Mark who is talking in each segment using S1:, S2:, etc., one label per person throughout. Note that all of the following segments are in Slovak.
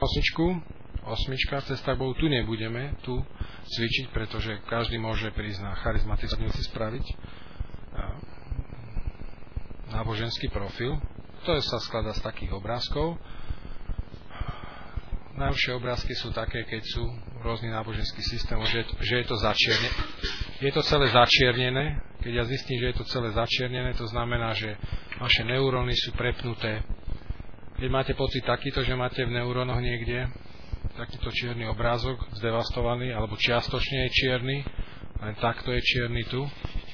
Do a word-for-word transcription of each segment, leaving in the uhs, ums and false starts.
S1: osmičku, osmička, cesta k Bohu, tu nebudeme, tu cvičiť, pretože každý môže prísť na charizmatickú si spraviť náboženský profil. To sa skladá z takých obrázkov. Najlepšie obrázky sú také, keď sú rôzny náboženský systém, že, že je to začiernené. Je to celé začiernené. Keď ja zistím, že je to celé začiernené, to znamená, že vaše neuróny sú prepnuté. Keď máte pocit takýto, že máte v neurónoch niekde takýto čierny obrázok, zdevastovaný, alebo čiastočne je čierny, len takto je čierny tu,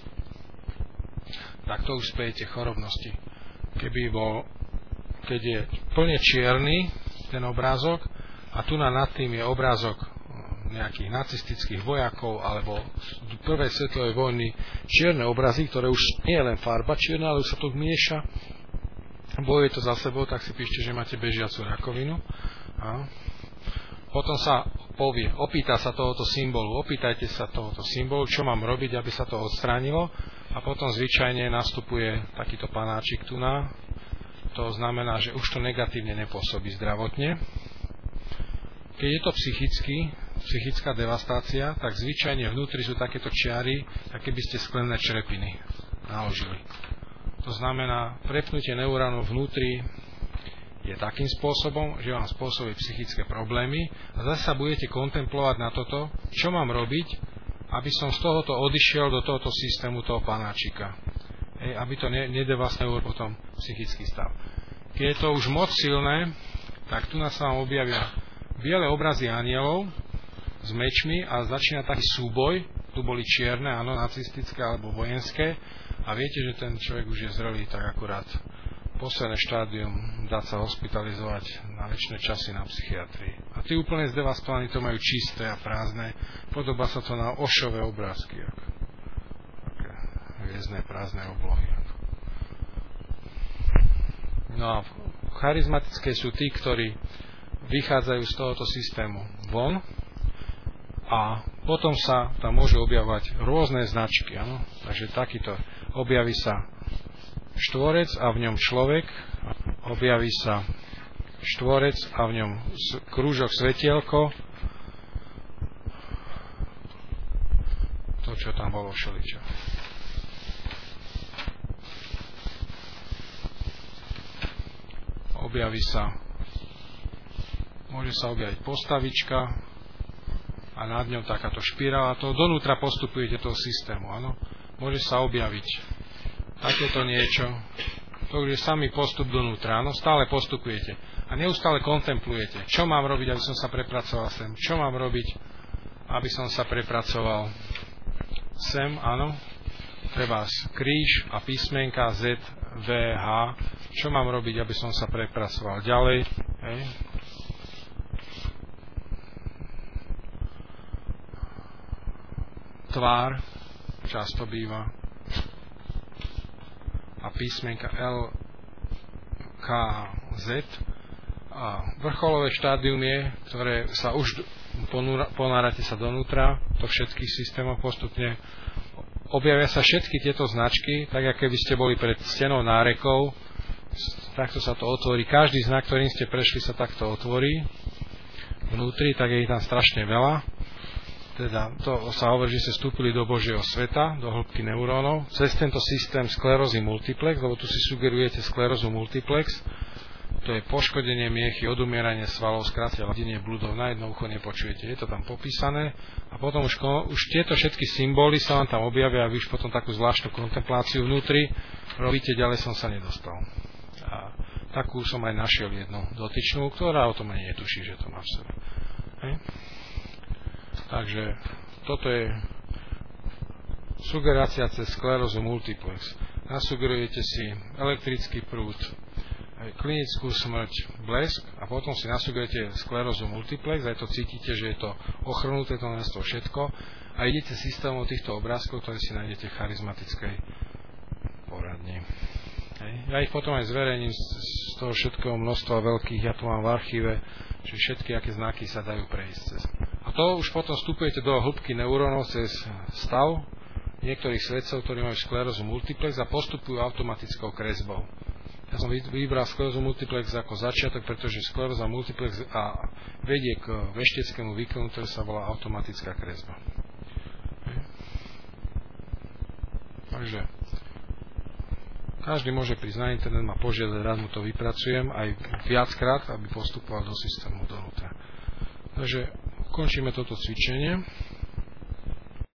S1: tak to už spejete chorobnosti. Keby bol, keď je plne čierny ten obrázok a tu na nad tým je obrázok nejakých nacistických vojakov alebo z prvej svetovej vojny čierne obrazy, ktoré už nie je len farba čierna, ale už sa to mieša, bojuje to za sebou, tak si píšte, že máte bežiacu rakovinu. A potom sa povie, opýta sa tohoto symbolu, opýtajte sa tohoto symbolu, čo mám robiť, aby sa to odstránilo, a potom zvyčajne nastupuje takýto panáčik tu na. To znamená, že už to negatívne nepôsobí zdravotne. Keď je to psychicky, psychická devastácia, tak zvyčajne vnútri sú takéto čiary, aké by ste sklené črepiny naložili. To znamená, prepnutie neurónov vnútri je takým spôsobom, že vám spôsobí psychické problémy a zase sa budete kontemplovať na toto, čo mám robiť, aby som z tohoto odišiel do tohoto systému toho panáčika. Hej, aby to ne, nedevastoval potom psychický stav. Keď je to už moc silné, tak tu nás sa vám objavia biele obrazy anielov s mečmi a začína taký súboj. Tu boli čierne, áno, nacistické alebo vojenské. A viete, že ten človek už je zrelý tak akurát posledné štádium, dať sa hospitalizovať na večné časy na psychiatrii. A tí úplne zdevastovaní to majú čisté a prázdne. Podobá sa to na Ošové obrázky. Také hviezdne prázdne oblohy. No a charizmatické sú tí, ktorí vychádzajú z tohoto systému von a potom sa tam môžu objavovať rôzne značky. Áno? Takže takýto objaví sa štvorec a v ňom človek, objaví sa štvorec a v ňom krúžok svetielko, to, čo tam bolo všeličo. Objaví sa, môže sa objaviť postavička a nad ňou takáto špirála, to donútra postupujete toho systému, áno. Môže sa objaviť takéto niečo, to už je samý postup donútra, áno, stále postupujete a neustále kontemplujete, čo mám robiť, aby som sa prepracoval sem, čo mám robiť, aby som sa prepracoval sem, áno, treba kríž a písmenka Z, V, H, čo mám robiť, aby som sa prepracoval ďalej, hej. Tvár často býva a písmenka L, K, Z a vrcholové štádium je, ktoré sa už ponárate sa donútra do všetkých systémov postupne. Objavia sa všetky tieto značky, tak ako keby ste boli pred stenou nárekov, takto sa to otvorí. Každý znak, ktorým ste prešli, sa takto otvorí vnútri, tak je ich tam strašne veľa. Teda to sa hovorí, že ste vstúpili do Božieho sveta, do hĺbky neurónov, cez tento systém sklerózy multiplex, lebo tu si sugerujete sklerózu multiplex, to je poškodenie miechy, odumieranie svalov, skrátka ladenie bludov, na jedno ucho nepočujete, je to tam popísané a potom už, už tieto všetky symboly sa vám tam objavia a vy už potom takú zvláštnu kontempláciu vnútri robíte, ďalej som sa nedostal. A takú som aj našiel jednu dotyčnú, ktorá o tom ani netuší, že to má v sebe. Hej. Takže toto je sugerácia cez sklerózu multiplex. Nasugerujete si elektrický prúd, klinickú smrť, blesk a potom si nasugerujete sklerózu multiplex, aj to cítite, že je to ochrnuté to mesto všetko a idete systémom týchto obrázkov, ktoré si nájdete v charizmatickej poradni. Hej. Ja ich potom aj zverejním z toho všetkého množstva veľkých, ja tu mám v archíve, že všetky, aké znaky sa dajú prejsť cez. A to už potom vstupujete do hĺbky neurónov cez stav niektorých svedcov, ktorí majú sklerózu multiplex a postupujú automatickou kresbou. Ja som vybral sklerózu multiplex ako začiatok, pretože skleróza multiplex a vedie k vešteckému výkonu, ktorý sa volá automatická kresba. Takže každý môže prísť na internet, ma požiadať, rád mu to vypracujem aj viackrát, aby postupoval do systému donútra. Takže končíme toto cvičenie.